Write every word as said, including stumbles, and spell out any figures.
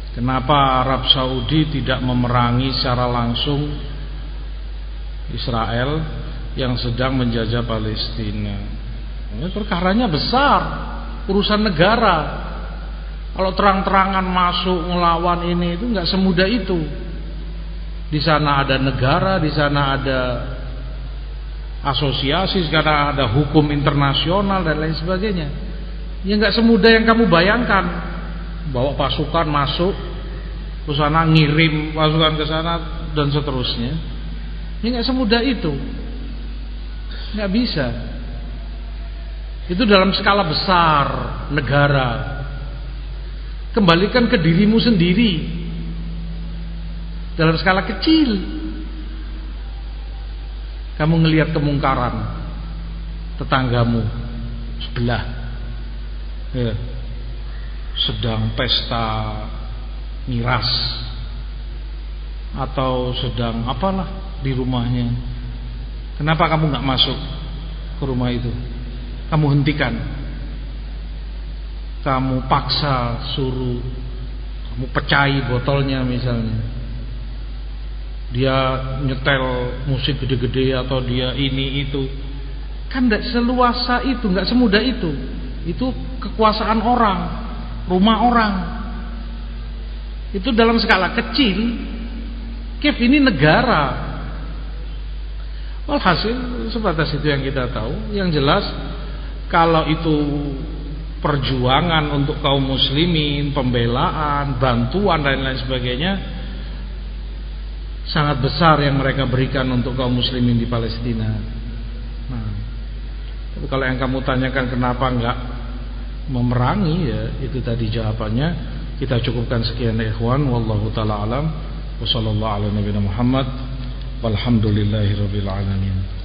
Kenapa Arab Saudi tidak memerangi secara langsung Israel yang sedang menjajah Palestina? Perkaranya besar, urusan negara. Kalau terang-terangan masuk ngelawan ini itu nggak semudah itu. Di sana ada negara, di sana ada asosiasi, sekarang ada hukum internasional dan lain sebagainya. Ya nggak semudah yang kamu bayangkan. Bawa pasukan masuk ke sana, ngirim pasukan ke sana dan seterusnya. Ya nggak semudah itu, nggak bisa. Itu dalam skala besar negara. Kembalikan ke dirimu sendiri. Dalam skala kecil, kamu ngelihat kemungkaran tetanggamu sebelah, ya, sedang pesta miras atau sedang apalah di rumahnya. Kenapa kamu nggak masuk ke rumah itu? Kamu hentikan, kamu paksa, suruh, kamu pecahi botolnya misalnya. Dia nyetel musik gede-gede atau dia ini itu, kan tidak seluasa itu, nggak semudah itu. Itu kekuasaan orang, rumah orang. Itu dalam skala kecil. Kif ini negara. Walhasil sebatas itu yang kita tahu. Yang jelas kalau itu perjuangan untuk kaum muslimin, pembelaan, bantuan dan lain sebagainya, sangat besar yang mereka berikan untuk kaum muslimin di Palestina. Nah, tapi kalau yang kamu tanyakan kenapa enggak memerangi, ya itu tadi jawabannya. Kita cukupkan sekian ya ikhwan, wallahu taala alam, wa sallallahu ala nabiyina Muhammad walhamdulillahirabbil alamin.